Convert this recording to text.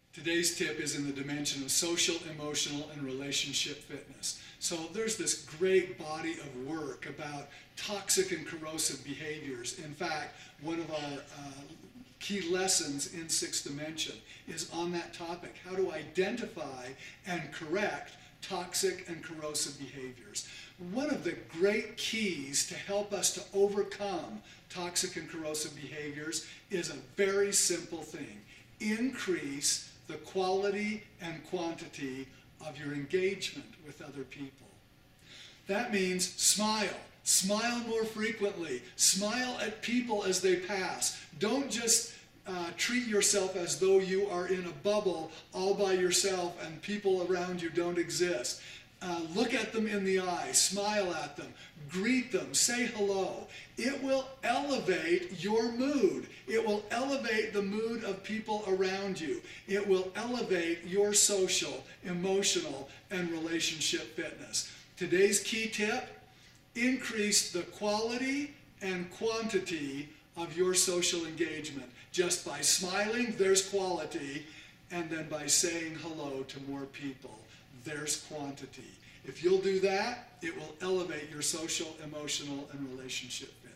Today's tip is in the dimension of social, emotional, and relationship fitness. So there's this great body of work about toxic and corrosive behaviors. In fact, one of our key lessons in Sixth Dimension is on that topic, how to identify and correct toxic and corrosive behaviors. One of the great keys to help us to overcome toxic and corrosive behaviors is a very simple thing. Increase the quality and quantity of your engagement with other people. That means smile. Smile more frequently. Smile at people as they pass. Don't just treat yourself as though you are in a bubble all by yourself and people around you don't exist. Look at them in the eye, smile at them, greet them, say hello. It will elevate your mood. It will elevate the mood of people around you. It will elevate your social, emotional, and relationship fitness. Today's key tip: increase the quality and quantity of your social engagement. Just by smiling, there's quality, and then by saying hello to more people, there's quantity. If you'll do that, it will elevate your social, emotional, and relationship fitness.